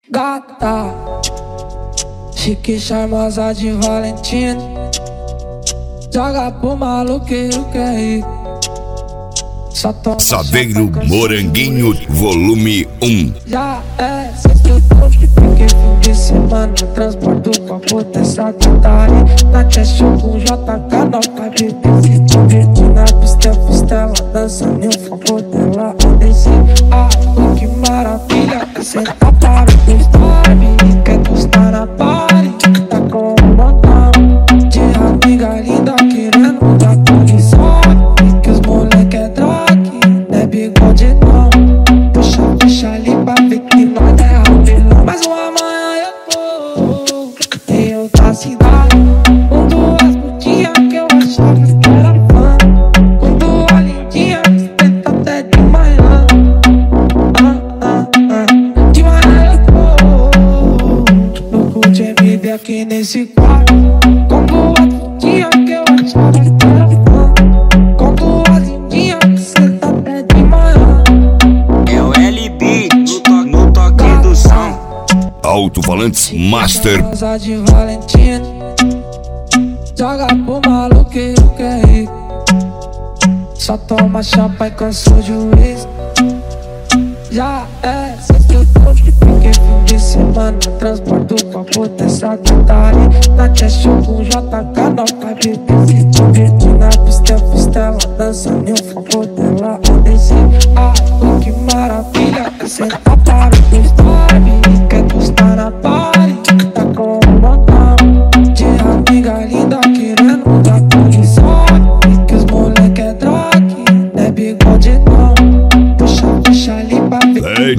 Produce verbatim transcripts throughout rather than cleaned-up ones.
Gata, chique charmosa de Valentina, joga pro maluqueiro que é rico. Só toma Saveiro Moranguinho, volume um. Já é sexta-feira, porque fim de semana transporto com a potência que tá aí. Na cash com J K, nota B T, se divertir na pista, pistela, dançando e o foco dela a descer. Ah, que maravilha, senta para o story, quer postar na party, tá com um montão de amiga linda querendo dar posição. Que os moleque é drag, não é bigode não. Puxa, puxa ali pra ver que nós é rapelão. Mas uma manhã eu tô em outra cidade, com duas putinhas que eu achava que era fã, com duas lindinhas que tenta até de manhã. Ah, ah, ah. De manhã eu tô louco de M D aqui nesse quarto, com duas putinhas que eu achava que era fã, com duas lindinhas que senta até de manhã. É o L B no, to no toque do som. Alto-falantes Master. Rosa de Valentina, joga pro maluqueiro que é rico. Só toma champanhe com seu juiz. Já é sexta-feira, porque fim de semana transporto com a potência que tá aí. Na cash com J K, nota B T, se divertir na pista, pistela, dançando e o foco dela a descer. Ah, que maravilha, senta para o story, quer postar na party, tá com um montão de amiga linda querendo dar posição. Que os moleque é drag, não é bigode não. Puxa, puxa ali pra ver.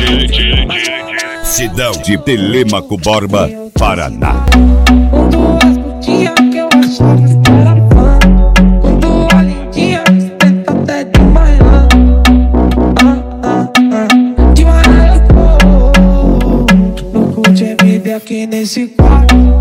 Cidão de Telêmaco Borba, Paraná. Com duas putinhas que eu achava que era fã, com duas lindinhas que tenta até de manhã. Ah, ah, ah. De manhã eu tô louco de M D aqui nesse quarto,